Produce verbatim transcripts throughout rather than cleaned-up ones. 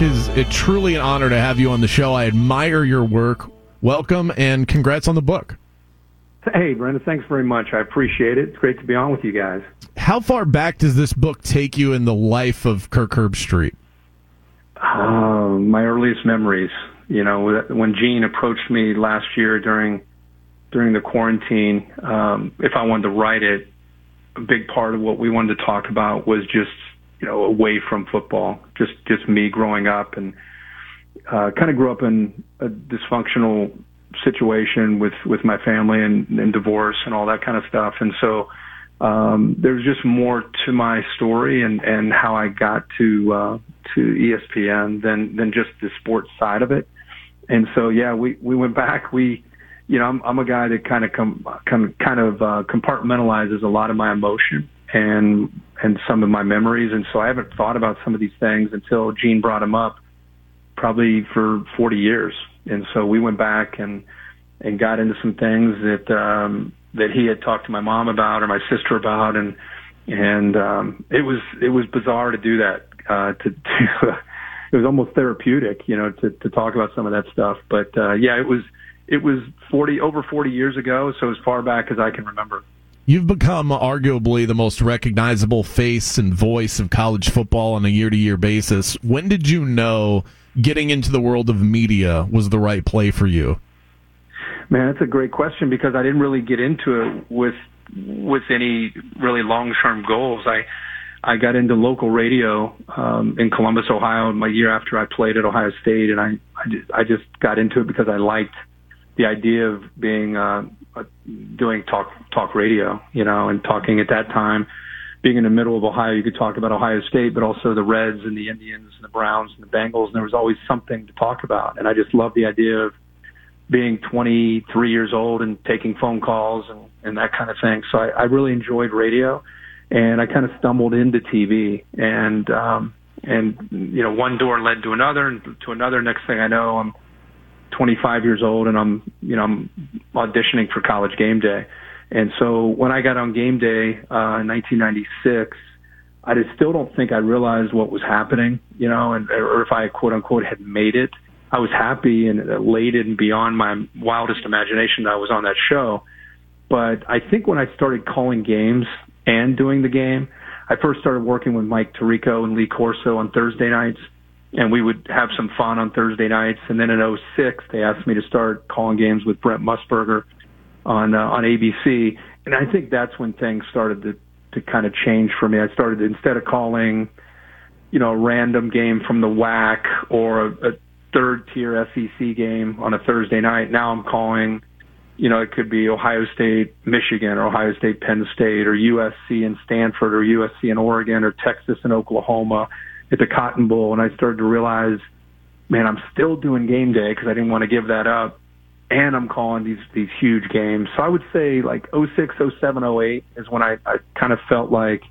Mark, is it truly an honor to have you on the show. I admire your work. Welcome, and congrats on the book. Hey, Brenda, thanks very much. I appreciate it. It's great to be on with you guys. How far back does this book take you in the life of Kirk Herbstreit? Uh, my earliest memories. You know, when Gene approached me last year during during the quarantine, um, if I wanted to write it, a big part of what we wanted to talk about was just, you know, away from football, just just me growing up, and uh, kind of grew up in a dysfunctional situation with, with my family and, and divorce and all that kind of stuff. And so um, there's just more to my story and, and how I got to uh, to E S P N than than just the sports side of it. And so yeah, we, we went back. We, you know, I'm, I'm a guy that kind of com, com, kind of uh, compartmentalizes a lot of my emotion and and some of my memories. And so I haven't thought about some of these things until Gene brought them up, probably for forty years. And so we went back and and got into some things that um, that he had talked to my mom about or my sister about, and and um, it was it was bizarre to do that. Uh, to, to it was almost therapeutic, you know, to, to talk about some of that stuff. But uh, yeah, it was it was forty over forty years ago, so as far back as I can remember. You've become arguably the most recognizable face and voice of college football on a year-to-year basis. When did you know getting into the world of media was the right play for you? Man, that's a great question, because I didn't really get into it with with any really long-term goals. I I got into local radio um, in Columbus, Ohio, my year after I played at Ohio State, and I I just, I just got into it because I liked the idea of being uh, doing talk talk radio, you know, and talking at that time. Being in the middle of Ohio, you could talk about Ohio State, but also the Reds and the Indians and the Browns and the Bengals, and there was always something to talk about. And I just loved the idea of being twenty-three years old and taking phone calls and, and that kind of thing. So I, I really enjoyed radio, and I kind of stumbled into T V. And, um, and you know, one door led to another and to another. Next thing I know, I'm twenty-five years old, and I'm, you know, I'm auditioning for College Game Day. And so when I got on Game Day uh, in nineteen ninety-six, I just still don't think I realized what was happening, you know, and or if I quote unquote had made it. I was happy and elated and beyond my wildest imagination that I was on that show. But I think when I started calling games and doing the game, I first started working with Mike Tirico and Lee Corso on Thursday nights, and we would have some fun on Thursday nights. And then in oh six, they asked me to start calling games with Brent Musburger on uh, on A B C, and I think that's when things started to to kind of change for me. I started, instead of calling, you know, a random game from the W A C or a, a third tier S E C game on a Thursday night, now I'm calling, you know, it could be Ohio State, Michigan, or Ohio State, Penn State, or U S C and Stanford, or U S C and Oregon, or Texas and Oklahoma at the Cotton Bowl. And I started to realize, man, I'm still doing Game Day because I didn't want to give that up. And I'm calling these these huge games. So I would say like oh six, oh seven, oh eight is when I, I kind of felt like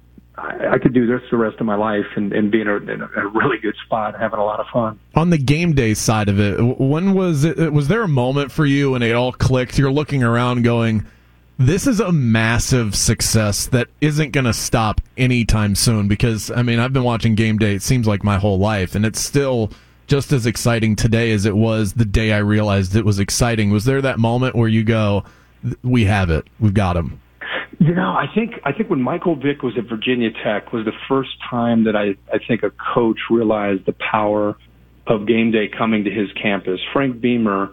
I, I could do this the rest of my life and, and be in a, in a really good spot, having a lot of fun. On the game day side of it, when was it? Was there a moment for you when it all clicked? You're looking around going, this is a massive success that isn't going to stop anytime soon. Because, I mean, I've been watching Game Day, it seems like my whole life, and it's still just as exciting today as it was the day I realized it was exciting. Was there that moment where you go, we have it, we've got him? You know, I think I think when Michael Vick was at Virginia Tech was the first time that I, I think a coach realized the power of Game Day coming to his campus. Frank Beamer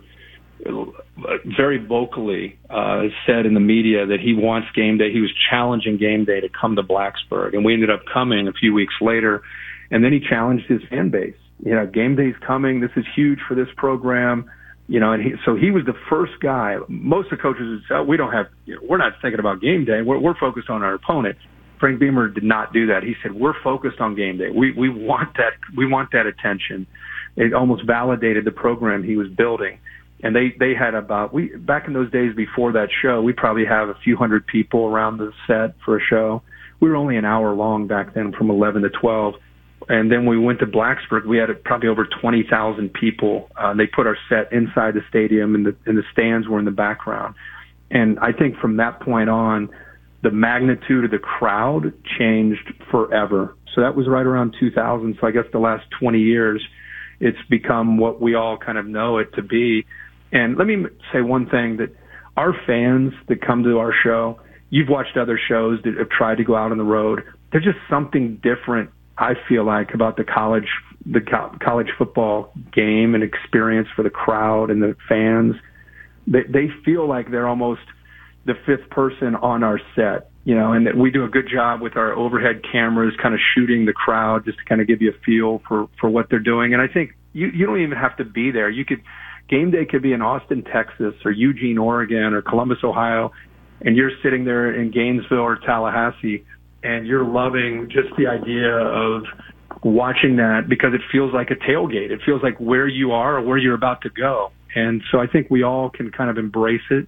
very vocally uh, said in the media that he wants Game Day. He was challenging Game Day to come to Blacksburg, and we ended up coming a few weeks later, and then he challenged his fan base. You know, Game Day's coming. This is huge for this program. You know, and he, so he was the first guy. Most of the coaches would say, oh, we don't have, you know, we're not thinking about Game Day. We're, we're focused on our opponent. Frank Beamer did not do that. He said, we're focused on Game Day. We, we want that, we want that attention. It almost validated the program he was building. And they, they had about, we, back in those days before that show, we probably have a few hundred people around the set for a show. We were only an hour long back then, from eleven to twelve. And then we went to Blacksburg. We had probably over twenty thousand people. Uh, they put our set inside the stadium, and the, and the stands were in the background. And I think from that point on, the magnitude of the crowd changed forever. So that was right around two thousand. So I guess the last twenty years, it's become what we all kind of know it to be. And let me say one thing, that our fans that come to our show, you've watched other shows that have tried to go out on the road. There's just something different, I feel like, about the college, the co- college football game and experience for the crowd and the fans. They, they feel like they're almost the fifth person on our set, you know, and that we do a good job with our overhead cameras kind of shooting the crowd just to kind of give you a feel for, for what they're doing. And I think you, you don't even have to be there. You could, game day could be in Austin, Texas, or Eugene, Oregon, or Columbus, Ohio, and you're sitting there in Gainesville or Tallahassee, and you're loving just the idea of watching that because it feels like a tailgate. It feels like where you are or where you're about to go. And so I think we all can kind of embrace it.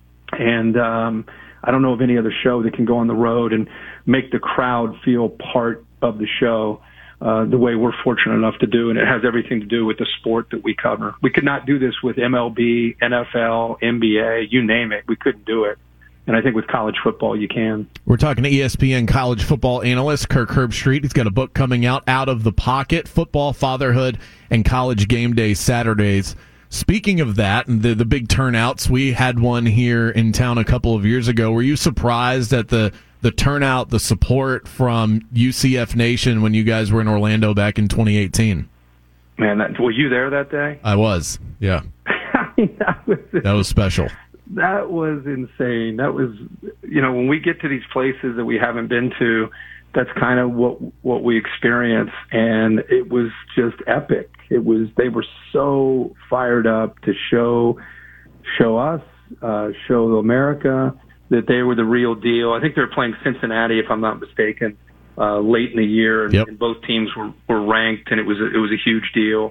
And um, I don't know of any other show that can go on the road and make the crowd feel part of the show uh, the way we're fortunate enough to do. And it has everything to do with the sport that we cover. We could not do this with M L B, N F L, N B A, you name it. We couldn't do it. And I think with college football, you can. We're talking to E S P N college football analyst Kirk Herbstreit. He's got a book coming out, Out of the Pocket, Football, Fatherhood, and College Game Day Saturdays. Speaking of that and the, the big turnouts, we had one here in town a couple of years ago. Were you surprised at the, the turnout, the support from U C F Nation when you guys were in Orlando back in twenty eighteen? Man, that, were you there that day? I was, yeah. I mean, that was that was special. That was insane. That was, you know, when we get to these places that we haven't been to, that's kind of what what we experience, and it was just epic. It was, they were so fired up to show show us, uh, show America that they were the real deal. I think they were playing Cincinnati, if I'm not mistaken, uh, late in the year, and, yep. and both teams were, were ranked, and it was a, it was a huge deal.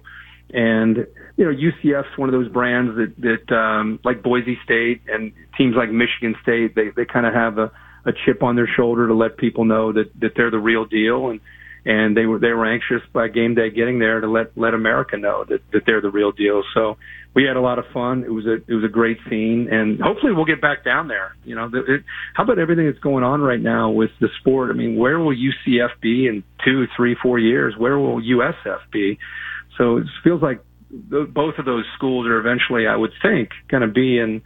And you know, U C F's one of those brands that that um, like Boise State and teams like Michigan State, they they kind of have a, a chip on their shoulder to let people know that that they're the real deal, and and they were they were anxious by game day getting there to let let America know that that they're the real deal. So we had a lot of fun. It was a it was a great scene, and hopefully we'll get back down there. You know, the, it, how about everything that's going on right now with the sport? I mean, where will U C F be in two, three, four years? Where will U S F be? So it feels like both of those schools are eventually, I would think, going to be in.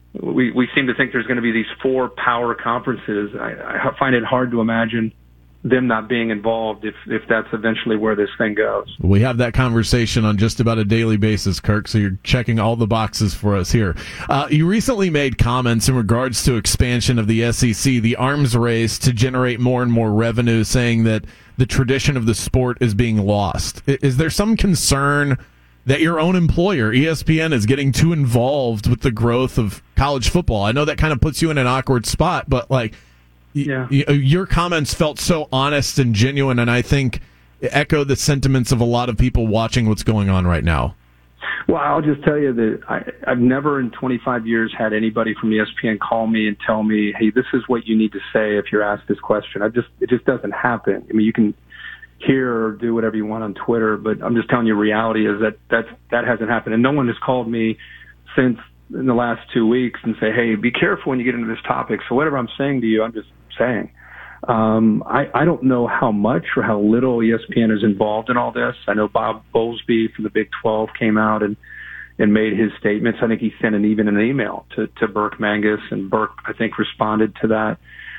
We we seem to think there's going to be these four power conferences. I, I find it hard to imagine them not being involved if if that's eventually where this thing goes. We have that conversation on just about a daily basis, Kirk, so you're checking all the boxes for us here. Uh, you recently made comments in regards to expansion of the S E C, the arms race to generate more and more revenue, saying that the tradition of the sport is being lost. Is there some concern that your own employer, E S P N, is getting too involved with the growth of college football? I know that kind of puts you in an awkward spot, but like, yeah. y- y- your comments felt so honest and genuine, and I think echo the sentiments of a lot of people watching what's going on right now. Well, I'll just tell you that I, I've never in twenty-five years had anybody from E S P N call me and tell me, hey, this is what you need to say if you're asked this question. I just, it just doesn't happen. I mean, you can hear or do whatever you want on Twitter, but I'm just telling you, reality is that that's, that hasn't happened. And no one has called me since in the last two weeks and say, hey, be careful when you get into this topic. So whatever I'm saying to you, I'm just saying. Um, I, I don't know how much or how little E S P N is involved in all this. I know Bob Bowlesby from the Big twelve came out and, and made his statements. I think he sent an, even an email to, to Burke Mangus, and Burke, I think, responded to that.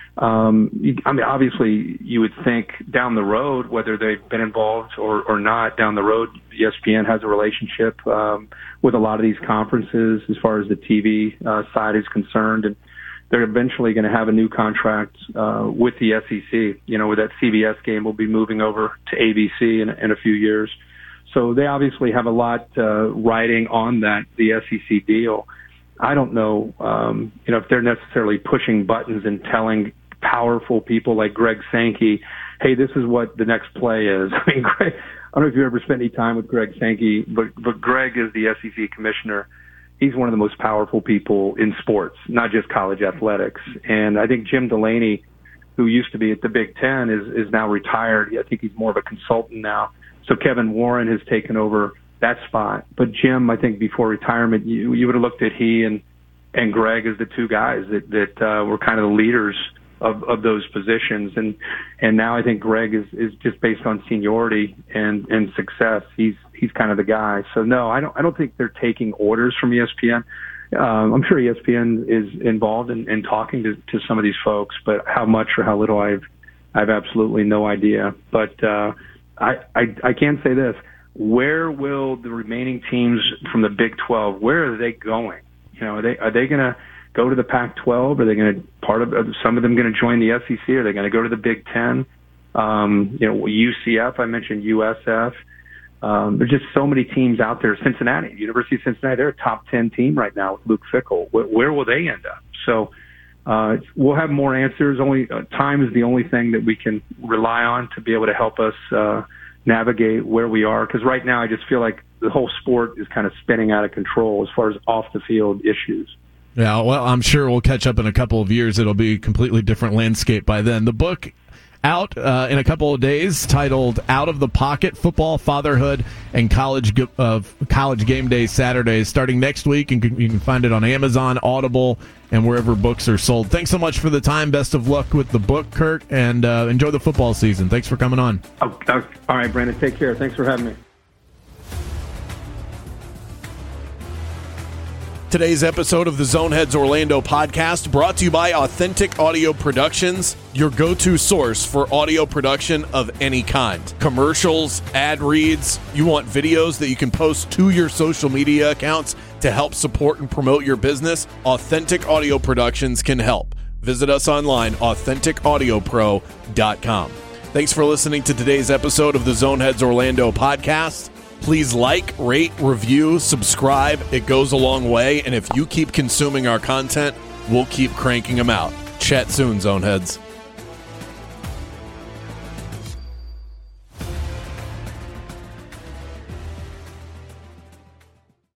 Um, I mean, obviously, you would think down the road, whether they've been involved or, or not, down the road, E S P N has a relationship um, with a lot of these conferences as far as the T V uh, side is concerned, and they're eventually going to have a new contract uh, with the S E C. You know, with that C B S game will be moving over to A B C in, in a few years. So they obviously have a lot uh, riding on that, the S E C deal. I don't know, um, you know, if they're necessarily pushing buttons and telling powerful people like Greg Sankey, hey, this is what the next play is. I mean, Greg, I don't know if you've ever spent any time with Greg Sankey, but, but Greg is the S E C commissioner. He's one of the most powerful people in sports, not just college athletics. And I think Jim Delaney, who used to be at the Big Ten, is, is now retired. I think he's more of a consultant now. So Kevin Warren has taken over that spot. But Jim, I think before retirement, you, you would have looked at he and, and Greg as the two guys that, that uh, were kind of the leaders of, of those positions. And, and now I think Greg is, is just based on seniority and, and success. He's, he's kind of the guy. So no, I don't, I don't think they're taking orders from E S P N. Um, I'm sure E S P N is involved in, in talking to, to some of these folks, but how much or how little, I've, I've absolutely no idea. But, uh, I, I, I can say this, where will the remaining teams from the Big twelve, where are they going? You know, are they, are they going to go to the Pac twelve? Are they going to, part of, are some of them going to join the S E C? Are they going to go to the Big ten? Um, you know, U C F, I mentioned U S F. Um, there's just so many teams out there. Cincinnati, University of Cincinnati, they're a top ten team right now with Luke Fickell. Where, where will they end up? So, uh, we'll have more answers. Only uh, time is the only thing that we can rely on to be able to help us, uh, navigate where we are. Because right now I just feel like the whole sport is kind of spinning out of control as far as off the field issues. Yeah, well, I'm sure we'll catch up in a couple of years. It'll be a completely different landscape by then. The book out uh, in a couple of days, titled Out of the Pocket, Football, Fatherhood, and College uh, College Game Day Saturdays, starting next week. And you can find it on Amazon, Audible, and wherever books are sold. Thanks so much for the time. Best of luck with the book, Kurt, and uh, enjoy the football season. Thanks for coming on. Oh, oh, all right, Brandon, take care. Thanks for having me. Today's episode of the Zoneheads Orlando podcast brought to you by Authentic Audio Productions, your go-to source for audio production of any kind. Commercials, ad reads, you want videos that you can post to your social media accounts to help support and promote your business? Authentic Audio Productions can help. Visit us online, authentic audio pro dot com. Thanks for listening to today's episode of the Zoneheads Orlando podcast. Please like, rate, review, subscribe. It goes a long way. And if you keep consuming our content, we'll keep cranking them out. Chat soon, Zoneheads.